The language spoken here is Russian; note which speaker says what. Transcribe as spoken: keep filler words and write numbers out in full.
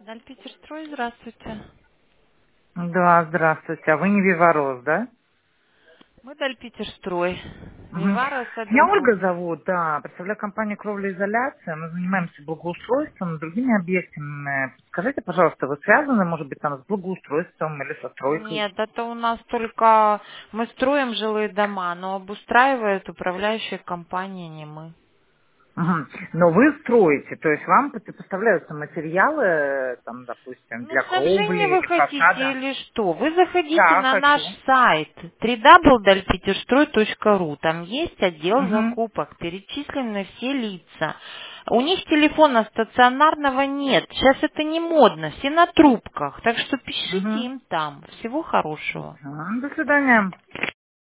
Speaker 1: Дальпетерстрой, здравствуйте.
Speaker 2: Да, здравствуйте. А вы не Виварос, да?
Speaker 1: Мы Дальпетерстрой.
Speaker 2: Мгм.
Speaker 1: Виварос это
Speaker 2: Меня
Speaker 1: другой.
Speaker 2: Ольга зовут, да. Представляю компанию «Кровлеизоляция». Мы занимаемся благоустройством, другими объектами. Скажите, пожалуйста, вы связаны, может быть, там с благоустройством или со стройкой?
Speaker 1: Нет, это у нас только мы строим жилые дома, но обустраивает управляющая компания, не мы.
Speaker 2: Мгм. Но вы строите, то есть вам поставляются материалы, э, там, допустим,
Speaker 1: Ну,
Speaker 2: для
Speaker 1: снабжение
Speaker 2: кровли
Speaker 1: вы
Speaker 2: или
Speaker 1: хотите
Speaker 2: фасада?
Speaker 1: или что? Вы заходите
Speaker 2: Да,
Speaker 1: на наш
Speaker 2: хочу.
Speaker 1: сайт дабл ю дабл ю дабл ю точка дальпетерстрой точка ру. Там есть отдел
Speaker 2: Мгм.
Speaker 1: закупок, перечислены все лица. У них телефона стационарного нет. Сейчас это не модно, все на трубках. Так что пишите
Speaker 2: Мгм.
Speaker 1: им там. Всего хорошего.
Speaker 2: Ага, до свидания.